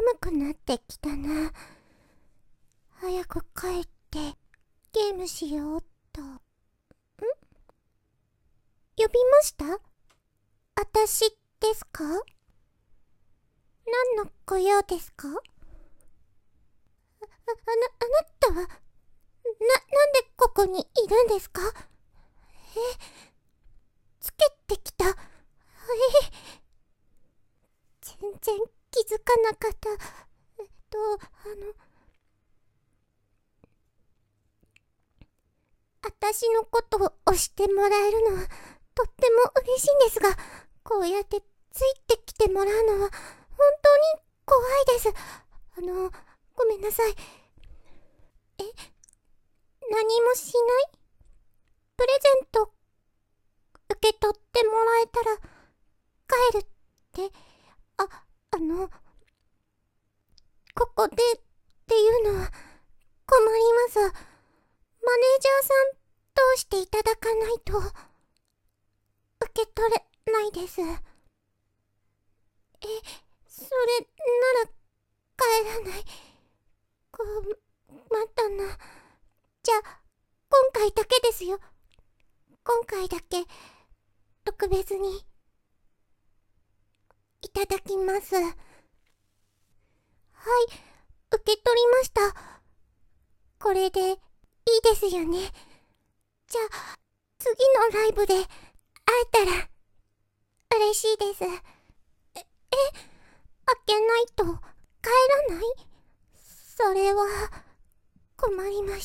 くなってきたな。早く帰ってゲームしようっと。呼びました？あたしですか？何のご用ですか？あなたは、なんでここにいるんですか？つけてきた。全然気づかなかった。あたしのことを押してもらえるのはとっても嬉しいんですが、こうやってついてきてもらうのは本当に怖いです。ごめんなさい。何もしない？プレゼント受け取ってもらえたら帰るって、ここでっていうのは困ります。マネージャーさん通していただかないと受け取れないです。それなら帰らない。困ったな。じゃあ、今回だけですよ。今回だけ特別にいただきます。はい、受け取りました。これでいいですよね。じゃあ、次のライブで会えたら嬉しいです。開けないと帰らない？それは困りました。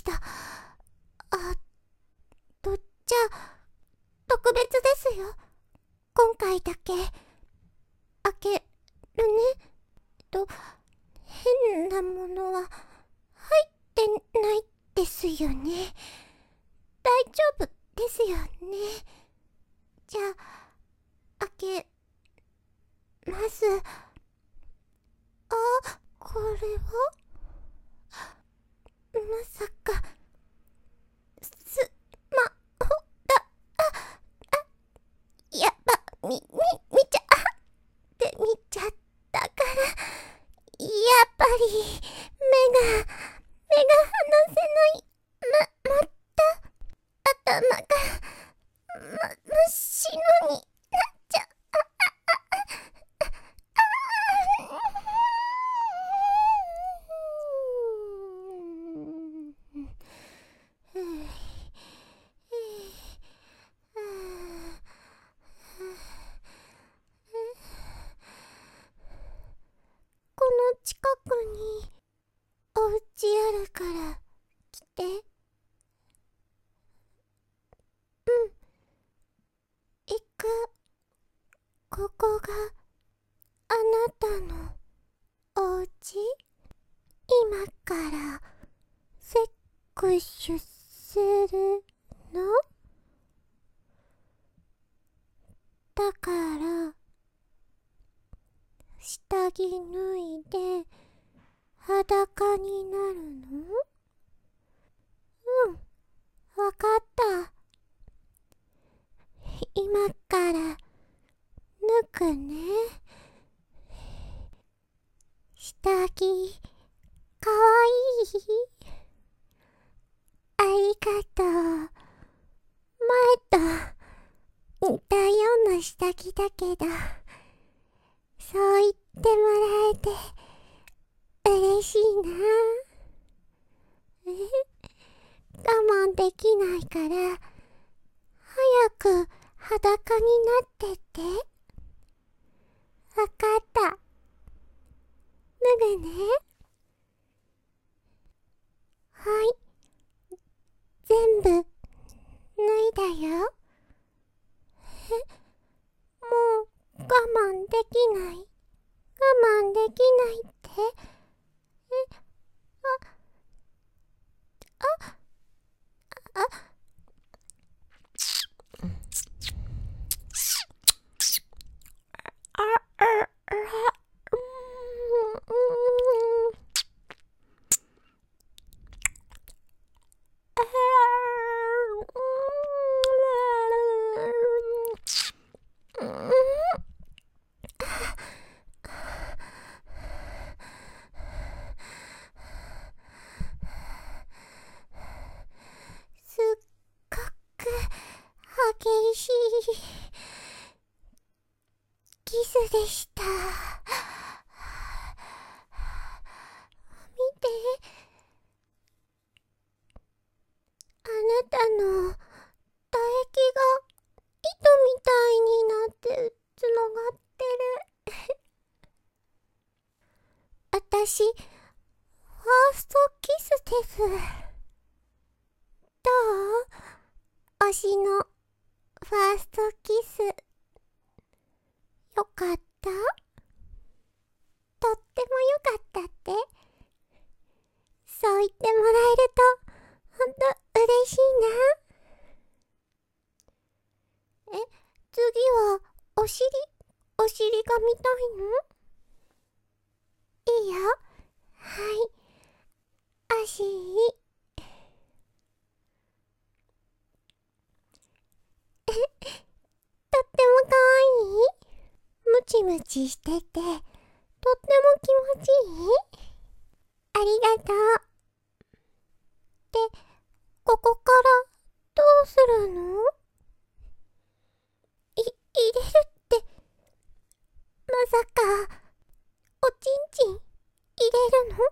じゃあ、特別ですよ。今回だけ開けるね。変なものは入ってないですよね。大丈夫ですよね。じゃあ、開けます。これはまさか、スマホだ。やっぱ、見ちゃったから、やっぱり、目が離せない。また、頭が、真っ白になっちゃう。この近くにお家あるから来て。行く。ここがあなたのお家？今からセックスするの？だから下着脱いで裸になるの？わかった。今から脱ぐね。下着かわいい。ありがとう。前と似たような下着だけど、そう言ってもらえて嬉しいな。我慢できないから早く裸になってって。わかった。脱ぐね。はい、全部脱いだよ。もう我慢できない。我慢できないって。 スでした。見て。あなたの唾液が糸みたいになってつながってる。私、ファーストキスです。どう？推しのファーストキス。よかった？とってもよかったって？そう言ってもらえると、ほんと嬉しいな。次は、お尻が見たいの？いいよ。はい。お尻。とってもかわいい？ムチムチしてて、とっても気持ちいい？ありがとう。で、ここからどうするの？入れるって、まさか、おちんちん入れるの？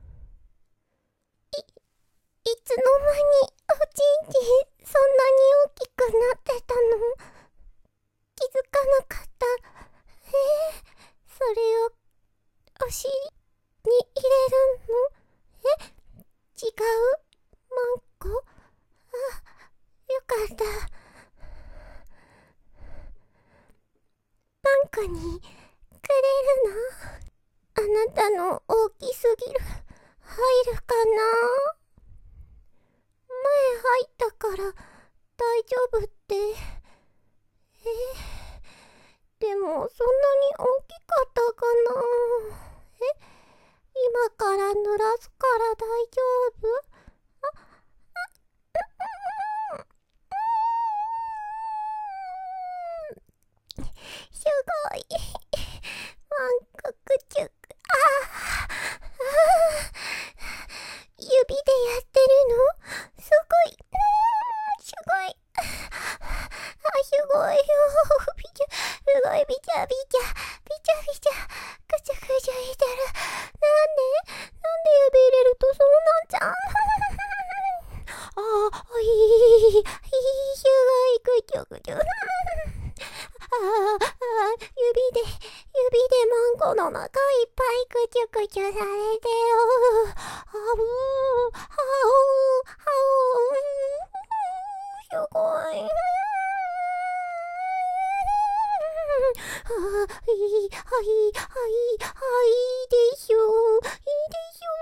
いつの間におちんちんそんなに大きくなってたの？気づかなかった。それをお尻に入れるの？違う？マンコ？よかった。マンコにくれるの？あなたの大きすぎる。入るかな？前入ったから大丈夫って。でもそんなに大きかったかな？今から濡らすから大丈夫？すごい。マンコくちゅく。指でやってるの？すごい。すごい。すごいよ。すごいびちゃびちゃ。びちゃびちゃ。ぐちゃぐちゃしてる。なんで指入れるとそうなっちゃう？すごいぐちゃぐちゃ。指でマンコの中いっぱいぐちゅぐちゅされてよ。すごい。いいでしょう。いいでしょ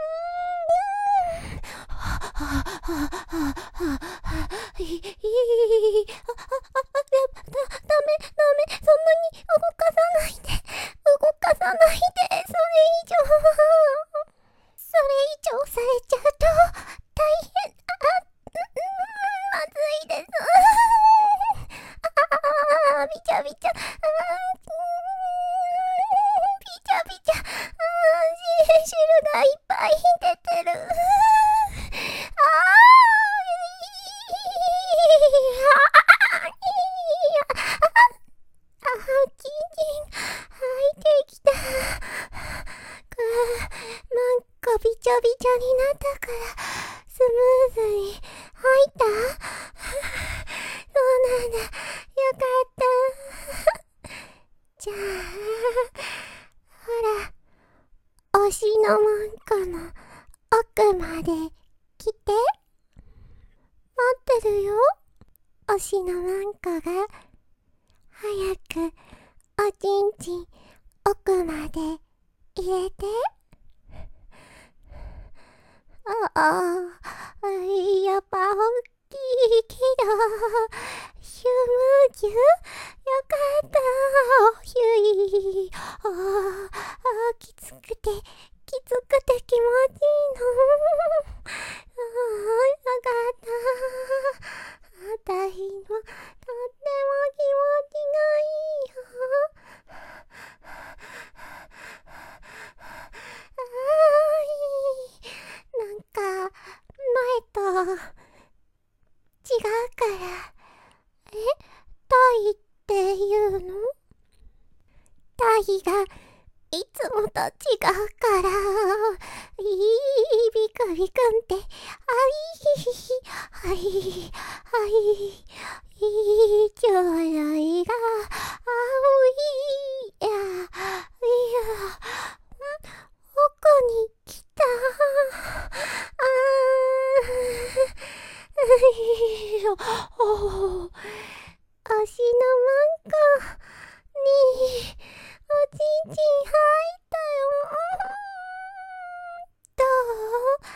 ダメ。そんなに動かさないで。それ以上。されちゃうと大変。まずいです。びちゃびちゃ。びちゃびちゃ。汁がいっぱい出てる。キンキン入ってきた。なんかびちゃびちゃになったからスムーズに入った？そうなんだ。よかった。じゃあ、ほら、推しのマンコの奥まで来て。待ってるよ。推しのマンコが早くおちんちん奥まで入れて。やっぱ大きいけど、シュムジュよかった。ヒュイ。きつくて気持ちいいの。よかった。私もとっても気持ちがいいよ。なんか前と違うから。タイっていうの？タ態がいつもと違うから、ビクビクンって、はい、将来が青い、ここに来た。足のマンコにおちんちん入ったよ。どう？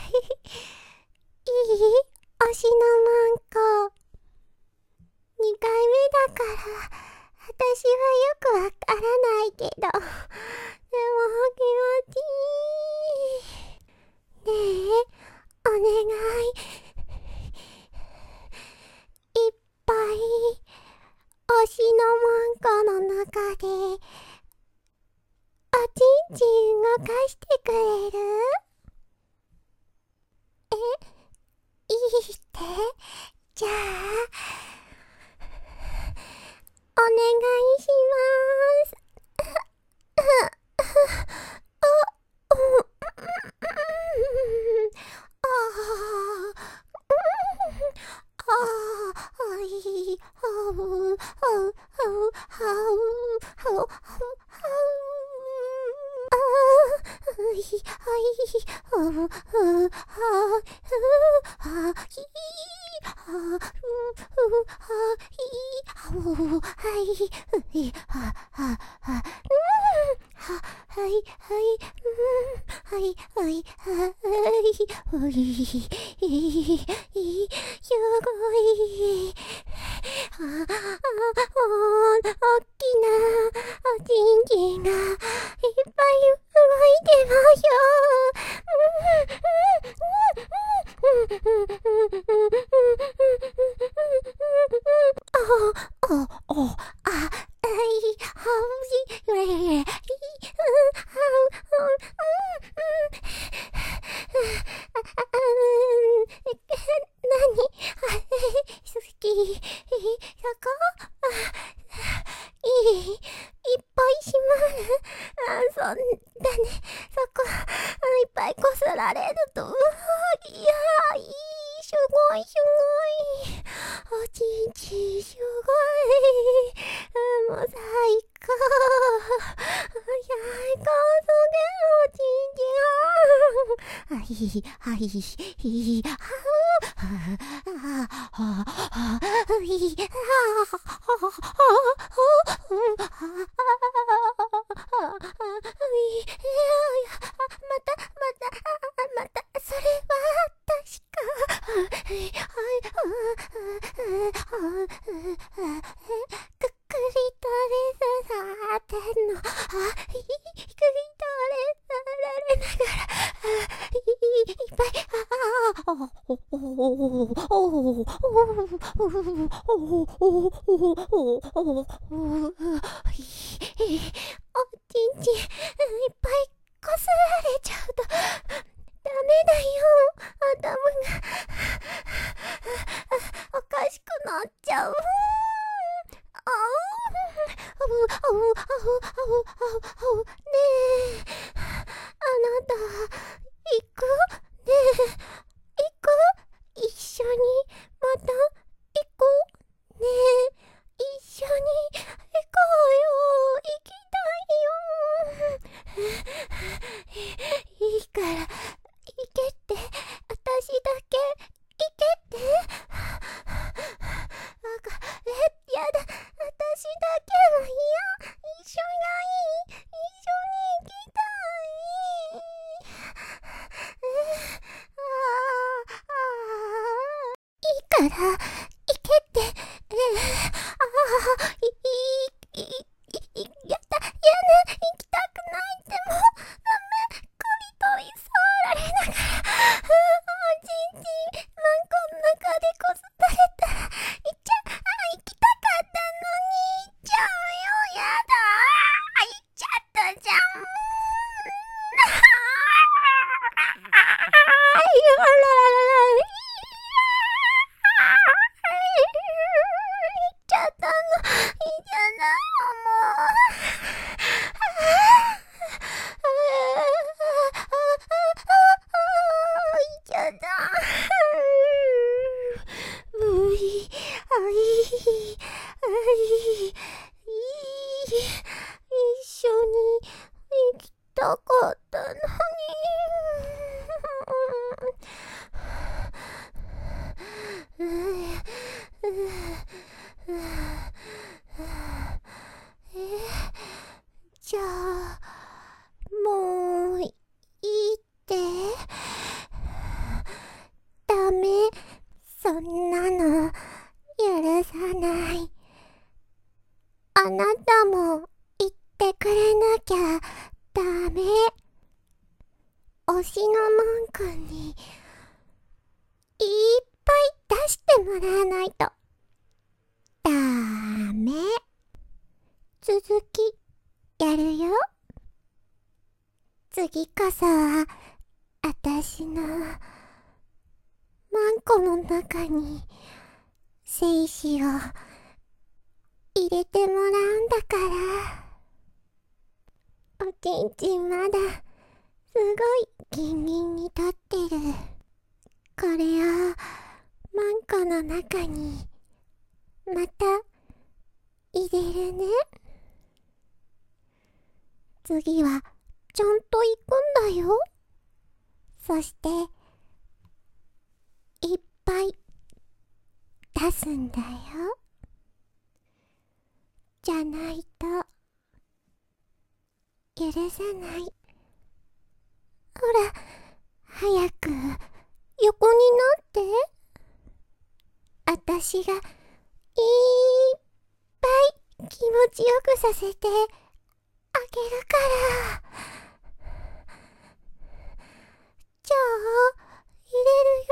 いい？足のマンコ。2回目だから、私はよくわからないけど、でも気持ちいい。ねえ、お願い。いっぱい、推しのマンコの中で、おちんちん動かしてくれる？いいって？じゃあ、お願いしまーす。おっきなおちんちんがいっぱい動いてますよ。いっぱいしまる。そんだね。そこ、いっぱいこすられると、いやー、すごい。おちんちん、すごい。もう最高。最高すぎる、おちんちん。また、それは確か。クリトレス触ってんの。クリトレス触られながら、いっぱい、おちんちんいっぱいこすられちゃうとダメだよ。頭がおかしくなっちゃう。ねえ、あなた行く？ねえ、行く？一緒にまた行こう。ねえ、一緒に行こうよ。行きたいよ。いいから行けって。私だけ行けって。やだ。私だけは嫌。一緒がいい。一緒に行きたい。いいから行けって。やだ。行きたくないってもうダメ。クリトリ触られながら、おちんちんマンコの中でこすられたら行きたかったのに行っちゃうよ。やだ。行っちゃったじゃん。 一緒に行きたかったのに。じゃあ、もういいって。ダメ、そんなの許さない。あなたも言ってくれなきゃダメ。推しの文句にいっぱい出してもらわないとダメ。続きやるよ。次こそはあたしのマンコの中に精子を入れてもらうんだから。おちんちんまだすごいギンギンに立ってる。これをマンコの中にまた入れるね。次はちゃんと行くんだよ。そしていっぱい出すんだよ。じゃないと許さない。ほら、早く横になって。あたしがいっぱい気持ちよくさせてあげるから。じゃあ入れる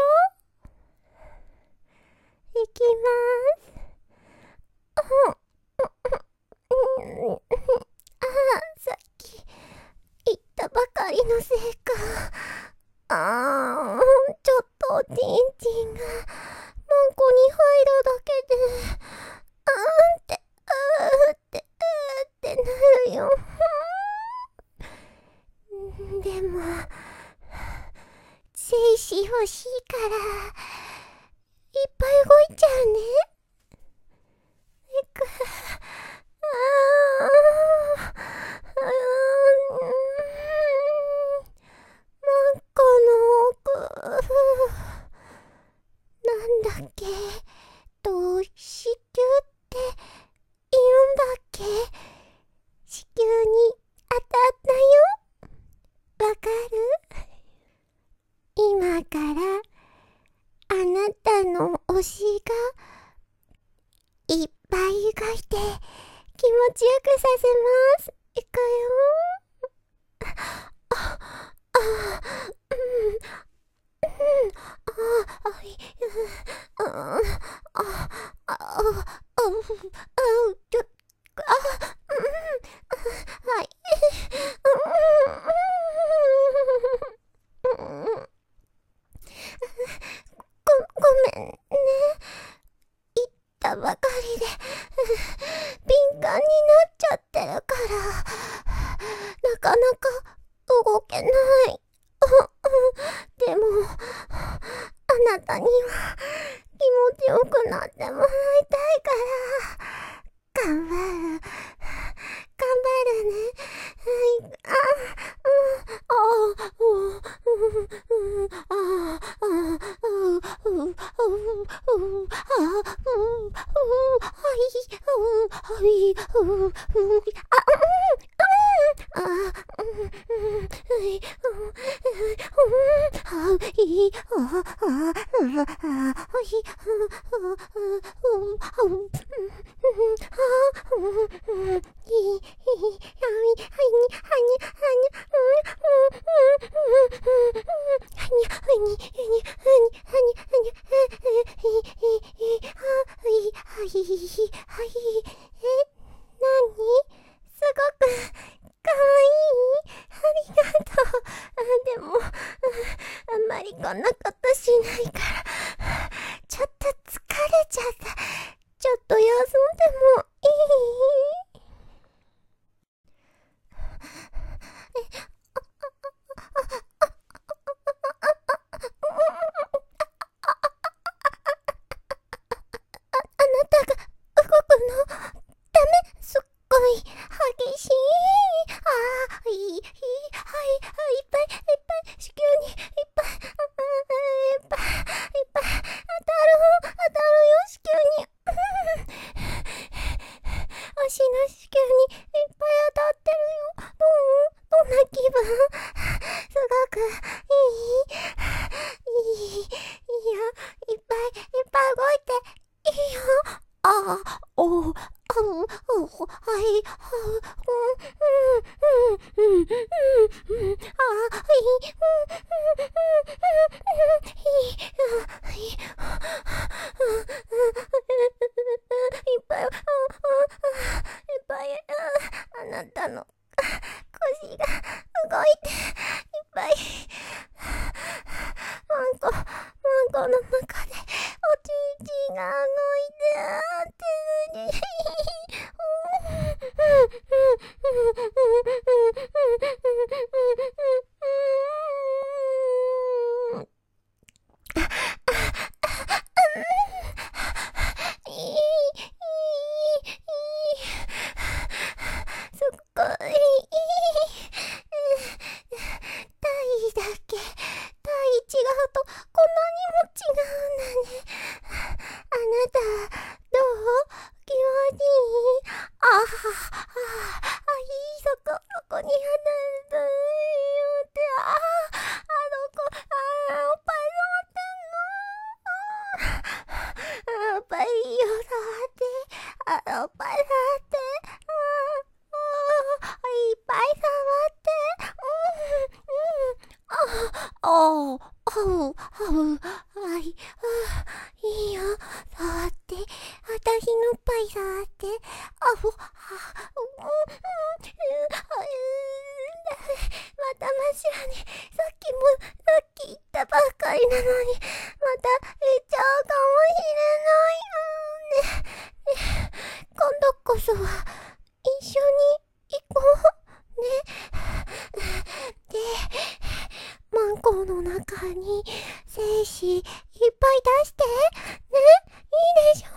よ。いきます。さっき言ったばかりのせいか。ちょっとおちんちんがマンコに入るだけでってなるよ。でも精子欲しいからいっぱい動いちゃうね。マンコの奥、なんだっけ、子宮って言うんだっけ。子宮に当たったよ。わかる？今からあなたの推しがいっぱい動いて気持ちよくさせます。いくよ。はい。ごめんね。言ったばかりで敏感になっちゃってるからなかなか動けない。でもあなたには気持ちよくなってもらいたいから頑張るね。でもあんまりこんなことしないからちょっと疲れちゃった。ちょっと休んでもいい？あなたが動くの？ダメ、すっごい早激しい。いっぱい子宮にいっぱい当たるよ、子宮に。足の子宮にいっぱい当たってるよ。どんな気分？すごくいいよ。いっぱい動いていいよ。あなたの腰が動いていっぱいマンコの中でおちんちんが動いてってるすっごいだけ違うとこんなにも違うんだね。あなたどう？気持ちいい？いい、そこに当たるよって。おっぱい触ってんの？おっぱいよ、触って。おっぱい触って。いっぱい触って。いいよ、触って。私のおっぱい触って。また真っ白に。さっき言ったばっかりなのに、また言っちゃうかもしれない。今度こそは一緒に行こうね。で、マンコの中に精子いっぱい出してね。いいでしょ？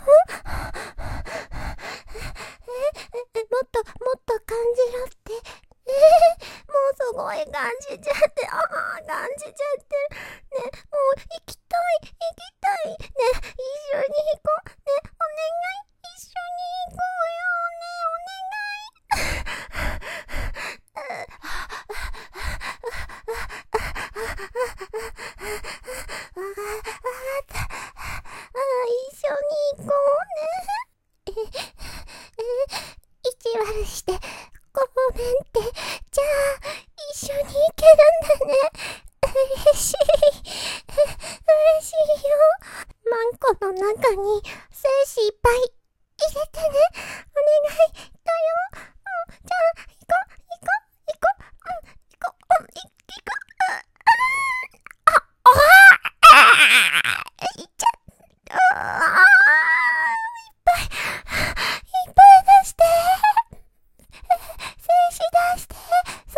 もっと感じろって。もうすごい感じちゃって。感じちゃってる。ね、もう行きたい。ね、一緒に行こう。ね、お願い。一緒に行こうよ。ね、一緒に行こうね。意地悪してごめんって。じゃあ一緒に行けるんだね。嬉しいよ。マンコの中に精子いっぱい入れてね。お願いだよ。じゃあ行こう。いっちゃった。いっぱい出して。精子出して。そう。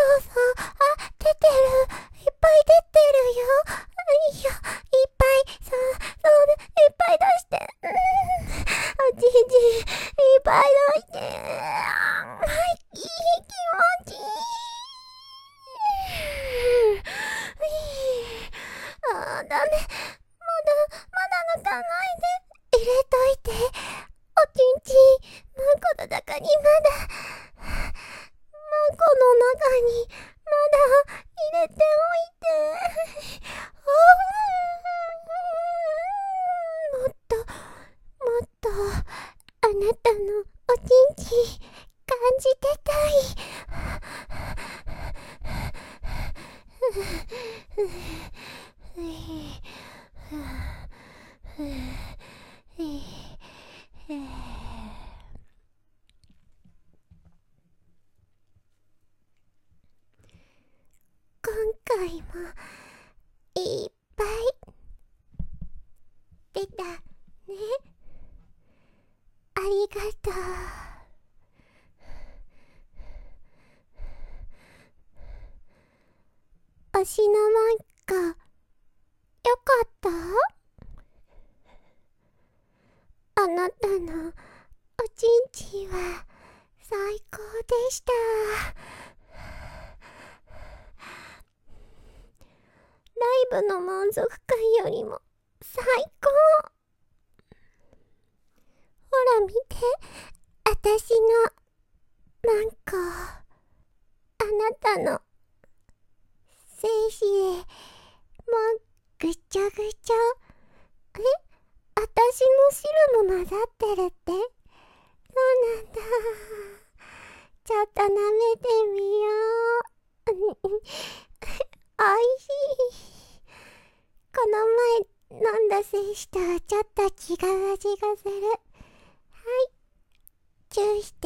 出てる。いっぱい出てるよ。いいよ。いっぱい。そう。いっぱい出して。おちんちんいっぱい出して。いい気持ちいい。ダメ。まだ抜かないで。入れといて。おちんちん、マンコの中にまだ。マンコの中にまだ入れておいて。もっとあなたのおちんちん感じてたい。今回もいっぱい出たね。ありがとう。推しのマンコよかった？あなたのおちんちんは最高でしした。ライブの満足感よりも最高。ほら見て、私のなんかあなたの精子でもうぐちゃぐちゃ。私の汁も混ざってるって？そうなんだ。ちょっと舐めてみよう。おいしい。この前飲んだ精子とはちょっと違う味がする。はい、チューして。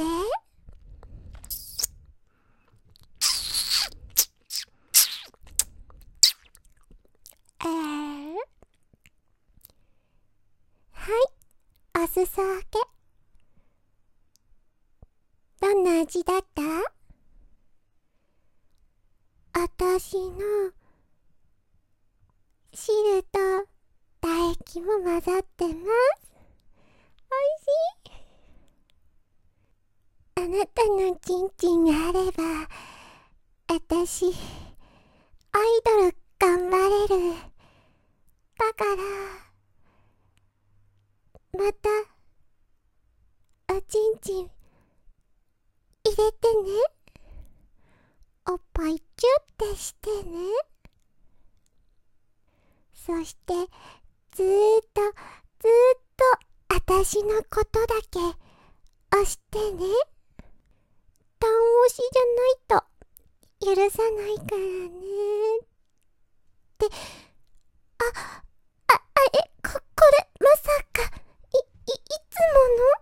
はい、おすそ分け。どんな味だった？私の汁と唾液も混ざってます。おいしい。あなたのチンチンがあれば、私、アイドル頑張れる。だから、また、おちんちん、入れてね。おっぱいチュッてしてね。そして、ずーっと、私のことだけ、押してね。単押しじゃないと、許さないからね。って、これ、まさか、いつもの？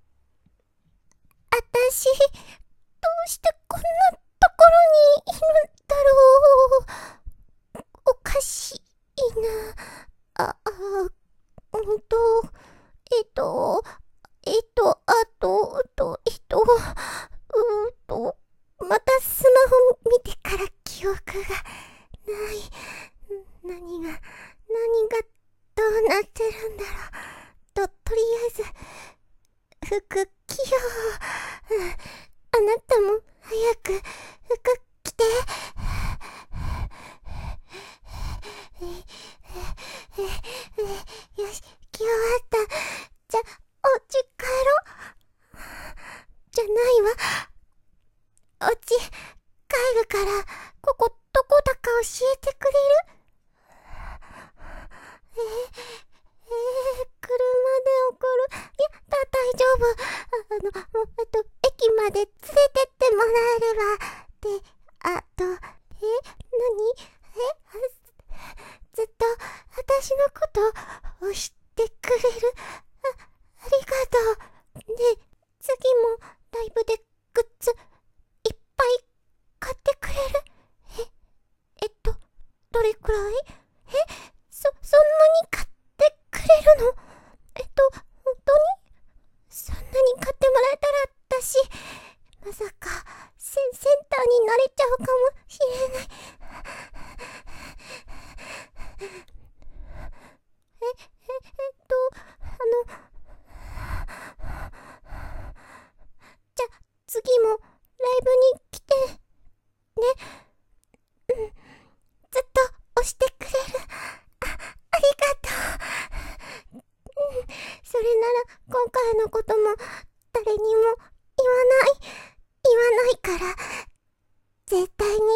私、どうしてこんなところにいるんだろう。おかしいな。うんと、えっと、あと、またスマホ見てから記憶がない。何がどうなってるんだろう。とりあえず、服着よう。あなたも早く服着て。よし、着終わった。じゃ、お家帰ろう。じゃないわ。お家帰るから、ここどこだか教えてくれる？車で送る。いや、大丈夫。駅まで連れてってもらえれば。で、あと、ずっと私のことを知ってくれる？ありがとう。で、次もライブでグッズいっぱい買ってくれる？どれくらい？そんなに買ってくれるの？本当に？そんなに買ってもらえたら私、まさかセンターになれちゃうかもしれない。じゃ、次もライブに来てね。ずっと押してくれる？ありがとう。それなら今回のことも誰にも言わないから絶対に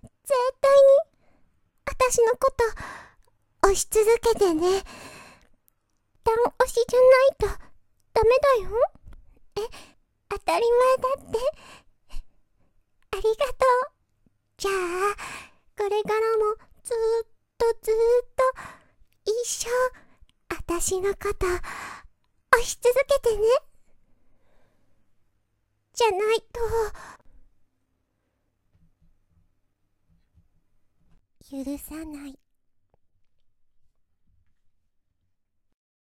私のこと押し続けてね。単押しじゃないとダメだよ。当たり前だって。ありがとう。じゃあこれからもずーっと一生私のこと押し続けてね。じゃないと許さない。